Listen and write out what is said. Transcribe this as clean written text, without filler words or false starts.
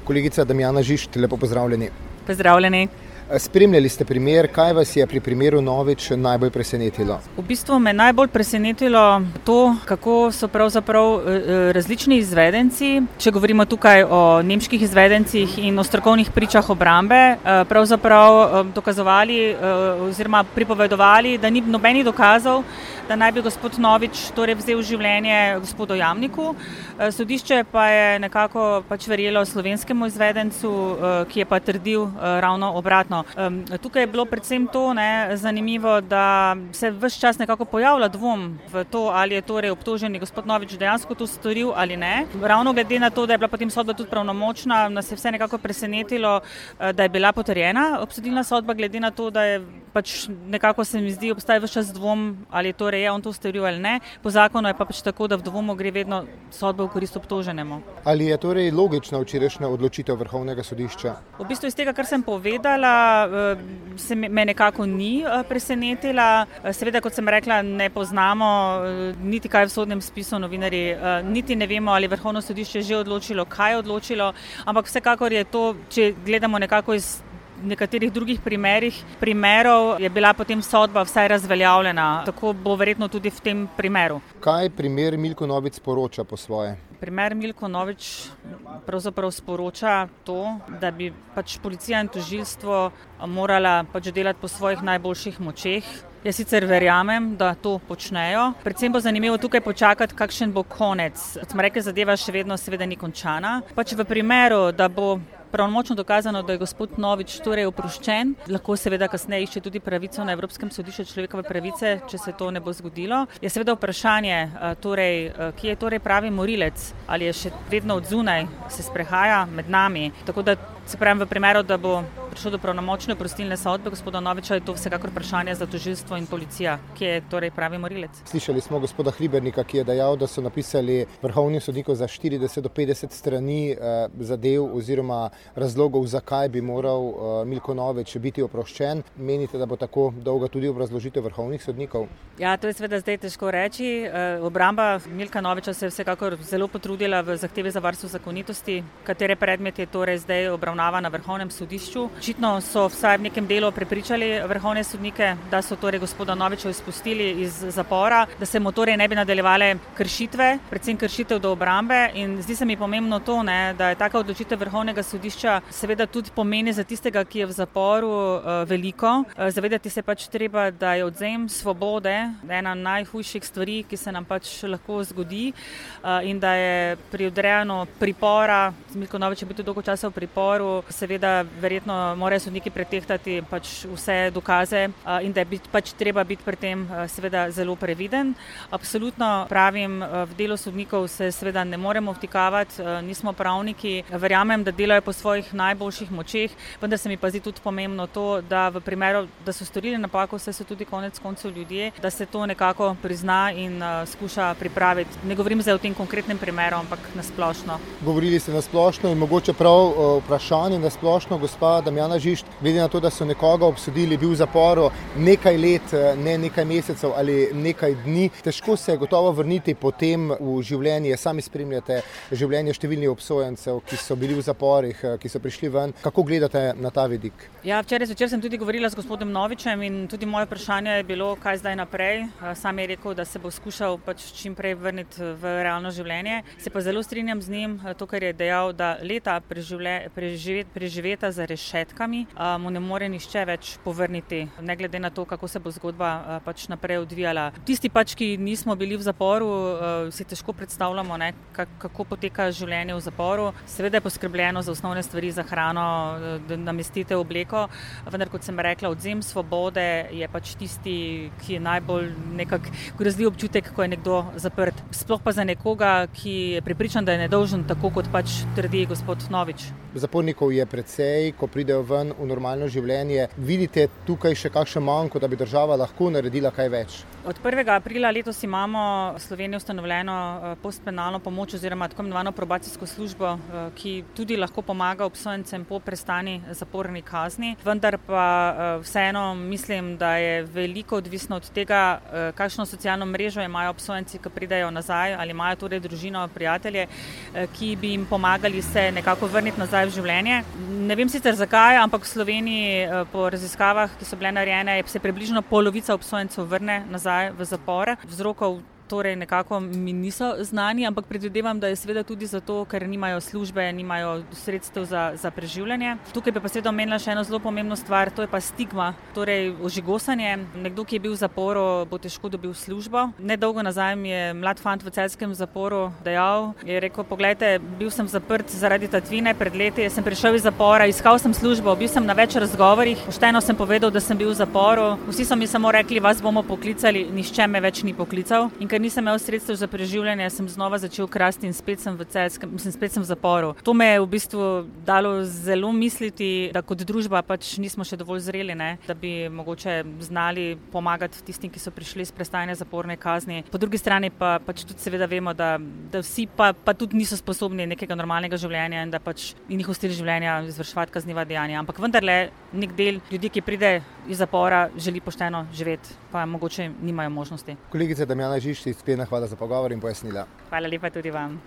Kolegica Damjana Žižt, lepo pozdravljeni. Pozdravljeni. Spremljali ste primer, kaj vas je pri primeru Novič najbolj presenetilo? V bistvu me najbolj presenetilo to, kako so pravzaprav različni izvedenci, če govorimo tukaj o nemških izvedencih in o strokovnih pričah obrambe, pravzaprav dokazovali oziroma pripovedovali, da ni nobenih dokazov, da naj bi gospod Novič torej vzel življenje gospodu Jamniku. Sodišče pa je nekako verjelo slovenskemu izvedencu, ki je pa trdil ravno obratno. Tukaj je bilo predvsem to zanimivo, da se ves čas nekako pojavlja dvom v to, ali je torej obtoženi gospod Novič dejansko to storil ali ne. Ravno glede na to, da je bila potem sodba tudi pravnomočna, nas je vse nekako presenetilo, da je bila potrjena obsodilna sodba, glede na to, da je nekako se mi zdi obstaja ves čas dvom, ali torej je on to storil ali ne. Po zakonu je pa tako, da v dvomu gre vedno sodba v korist obtoženemu. Ali je torej logična včerajšnja odločitev Vrhovnega sodišča? V bistvu iz tega, kar sem povedala, se me nekako ni presenetila. Seveda, kot sem rekla, ne poznamo niti kaj v sodnem spisu novinarji, niti ne vemo, ali Vrhovno sodišče že odločilo, kaj je odločilo, ampak vsekakor je to, če gledamo nekako iz nekaterih drugih primerov, je bila potem sodba vsaj razveljavljena. Tako bo verjetno tudi v tem primeru. Kaj primer Milko Novič sporoča po svoje? Primer Milko Novič pravzaprav sporoča to, da bi policija in tožilstvo morala delati po svojih najboljših močeh. Jaz sicer verjamem, da to počnejo. Predvsem bo zanimivo tukaj počakati, kakšen bo konec. Kot smo rekli, zadeva še vedno seveda ni končana. V primeru, da bo pravnomočno dokazano, da je gospod Novič torej oproščen, lahko seveda kasneje išče tudi pravico na Evropskem sodišču človekove pravice, če se to ne bo zgodilo. Je seveda vprašanje, kje je torej pravi morilec, ali je še vedno od zunaj, se sprehaja med nami. Tako da se pravim, v primeru, da bo prišlo do pravnomočne oprostilne sodbe gospoda Noviča, je to vsekakor vprašanje za tožilstvo in policija, kje je torej pravi morilec. Slišali smo gospoda Hribernika, ki je dejal, da so napisali vrhovnim sodnikom za 40 do 50 strani zadev oziroma razlogov, zakaj bi moral Milko Novič biti oproščen. Menite, da bo tako dolga tudi obrazložitev vrhovnih sodnikov? Ja, to je seveda zdaj težko reči. Obramba Milka Noviča se je vsekakor zelo potrudila v zahtevi za varstvo zakonitosti, katere predmet je torej zdaj obravnava na Vrhovnem sodišču. Očitno so vsaj v nekem delu prepričali vrhovne sodnike, da so torej gospoda Noviča izpustili iz zapora, da se mu torej ne bi nadaljevale kršitve, predvsem kršitev do obrambe, in zdi se mi pomembno to, da je taka odločitev Vrhovnega sodišča seveda tudi pomeni za tistega, ki je v zaporu, veliko. Zavedati se treba, da je odvzem svobode ena najhujših stvari, ki se nam lahko zgodi, in da je pri odrejanju pripora, Milko Novič je bil dolgo časa v priporu, seveda verjetno morajo sodniki pretehtati vse dokaze, in da je treba biti pri tem seveda zelo previden. Absolutno pravim, v delo sodnikov se seveda ne moremo vtikavati, nismo pravniki, verjamem, da delajo po svojih najboljših močeh, vendar se mi pa zdi tudi pomembno to, da v primeru, da so storili napako, vse so tudi konec koncev ljudje, da se to nekako prizna in skuša pripraviti. Ne govorim zdaj o tem konkretnem primeru, ampak na splošno. Govorili ste na splošno in mogoče prav vprašanje na splošno, gospa Damjana Žižt, glede na to, da so nekoga obsodili, bil v zaporu nekaj let, ne nekaj mesecev ali nekaj dni, težko se je gotovo vrniti potem v življenje. Sami spremljate življenje številnih obsojencev, ki so bili v zaporih, ki so prišli ven. Kako gledate na ta vidik? Ja, včeraj zvečer sem tudi govorila z gospodom Novičem in tudi moje vprašanje je bilo, kaj zdaj naprej. Sam je rekel, da se bo skušal čim prej vrniti v realno življenje. Se pa zelo strinjam z njim, to, kar je dejal, da leta preživeta za rešetkami mu ne more nihče več povrniti, ne glede na to, kako se bo zgodba naprej odvijala. Tisti ki nismo bili v zaporu, si težko predstavljamo, kako poteka življenje v zaporu. Seveda je poskrbljeno za osnovne stvari, za hrano, namestitev, obleko, vendar kot sem rekla, odvzem svobode je tisti, ki je najbolj grozljiv občutek, ko je nekdo zaprt. Sploh pa za nekoga, ki je prepričan, da je nedolžen, tako kot trdi gospod Novič. Zapornikov je precej, ko pridejo grejo ven v normalno življenje. Vidite tukaj še kakšen manko, da bi država lahko naredila kaj več? Od 1. aprila letos imamo v Sloveniji ustanovljeno postpenalno pomoč oziroma tako imenovano probacijsko službo, ki tudi lahko pomaga obsojencem po prestani zaporni kazni. Vendar pa vseeno mislim, da je veliko odvisno od tega, kakšno socialno mrežo imajo obsojenci, ki pridejo nazaj, ali imajo torej družino, prijatelje, ki bi jim pomagali se nekako vrniti nazaj v življenje. Ne vem sicer zakaj, ampak v Sloveniji po raziskavah, ki so bile narejene, se približno polovica obsojencev vrne nazaj v zapore. Vzrokov torej nekako mi niso znani, ampak predvidevam, da je seveda tudi zato, ker nimajo službe, nimajo sredstev za preživljanje. Tukaj bi pa seveda omenila še eno zelo pomembno stvar, to je pa stigma, torej ožigosanje. Nekdo, ki je bil v zaporu, bo težko dobil službo. Nedolgo nazaj mi je mlad fant v celjskem zaporu dejal, je rekel, poglejte, bil sem zaprt zaradi tatvine pred leti, sem prišel iz zapora, iskal sem službo, bil sem na več razgovorih, pošteno sem povedal, da sem bil v zaporu. Vsi so mi samo rekli, vas bomo poklicali, nihče me več ni poklical. In ker nisem imel sredstev za preživljanje, sem znova začel krasti in spet sem v zaporu. To me je v bistvu dalo zelo misliti, da kot družba pač nismo še dovolj zreli, da bi mogoče znali pomagati tistim, ki so prišli iz prestajanja zaporne kazni. Po drugi strani pa pač tudi seveda vemo, da vsi pa tudi niso sposobni nekega normalnega življenja in da pač njihov stil življenja izvrševati kazniva dejanja. Ampak vendarle nek del ljudi, ki pride iz zapora, želi pošteno živeti, pa mogoče nimajo možnosti. Kolegica Damjana Žižc, hvala za pogovor in pojasnila. Hvala lepa tudi vam.